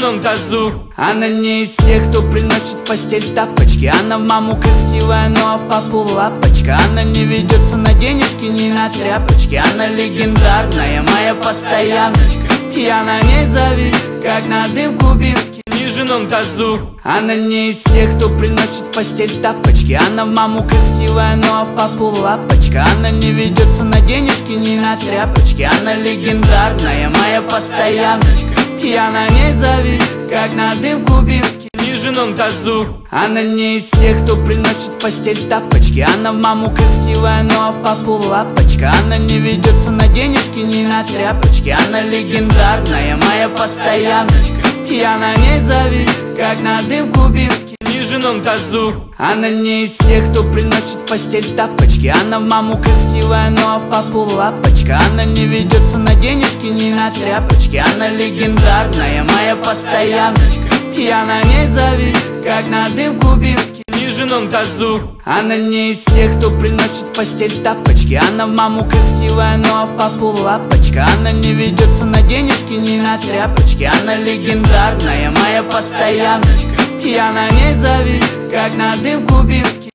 жирном тазу. Она не из тех, кто приносит в постель тапочки. Она в маму красивая, но в папу лапочка. Она не ведется на денежки, ни на тряпочки. Она легендарная, моя постояночка. Я на ней завис, как на дым кубинский В жирном тазу. Она не из тех, кто приносит в постель тапочки. Она в маму красивая, но в папу лапочка. Она не ведется на денежки, ни на тряпочки. Она легендарная, моя постояночка. Я на ней завис, как на дым кубинский В жирном тазу. Она не из тех, кто приносит в постель тапочки. Она в маму красивая, но в папу лапочка. Она не ведется на денежки, ни на тряпочки. Она легендарная, моя постояночка. Я на ней завис, как на дым кубинский В жирном тазу. Она не из тех, кто приносит в постель тапочки. Она в маму красивая, но в папу лапочка. Она не ведется на денежки, ни на тряпочки. Она легендарная, моя постояночка. Я на ней завис, как на дым кубинский В жирном тазу. Она не из тех, кто приносит в постель тапочки. Она в маму красивая, но в папу лапочка. Она не ведется на денежки, ни на тряпочки. Она легендарная, моя постояночка. Я на ней завис, как на дым кубинский